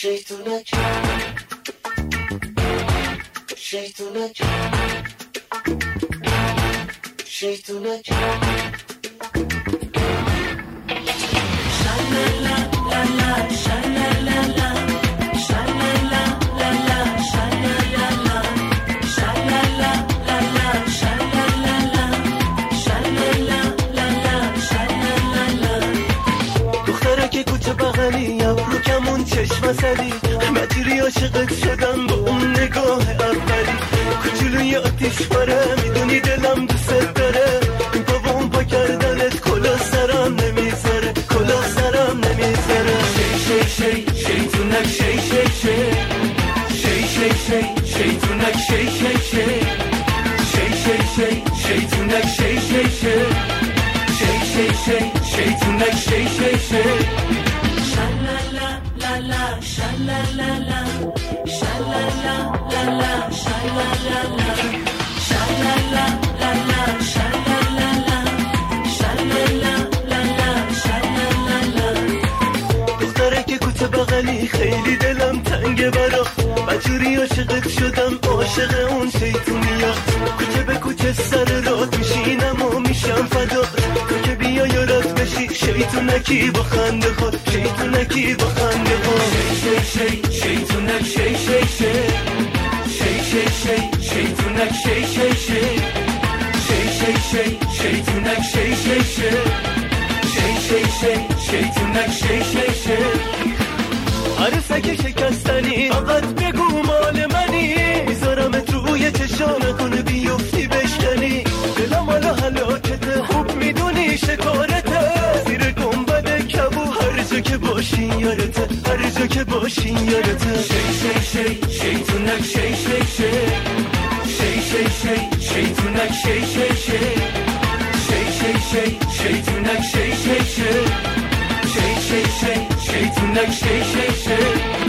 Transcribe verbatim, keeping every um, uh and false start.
شیطونک شیطونک شیطونک شلالا لالا شلالا شلالا لالا شلالا شلالا لالا شلالا شلالا لالا شلالا دختره که کوچه بغلی ابرو کمون چشم سری مجری عاشقت شدم با اون نگاه اولی کوچولوی آتیش باره میدونی دلم دوست داره این پا و اون پا کردنت کلا سرم نمیذاره کلا سرم نمیذاره شی شی شی شیطونک شی شی شی شی شی شی شیطونک شی شی شی شی شی شی شیطونک شی شی شی شی شی شی شیطونک شی شی شی شلالا لالا شلالا شلالا لالا شلالا شلالا لالا شلالا شلالا لالا شلالا دختره که کوچه بغلی خیلی دلم تنگه برا مجوری عاشقت شدم عاشق اون شیطونیا کوچه به کوچه سر رات میشینم و میشم فدا تو که بیا یارت بشی شیطونکی با خنده خود شیطونکی با خنده خود شی شی شی شیطونک شی شی شی شی شی شی شیطونک شی شی شی شی شی شی شیطونک شی شی شی شی شی شی شیطونک شی شی شی عروسک شکستنی فقط بگو مال منی میذارمت روی چشام نکنه بیفتی بشکنی دلم حالا هلاکته خوب میدونی شکارته زیر گنبد کبو هر جا که باشین یارته هر جا که باشین یارته شی شی شی شیطونک شی شی شی شی شی شی شیطونک شی شی شی شی شی شی شیطونک شی شی شی شی شی شی شیطونک شی شی شی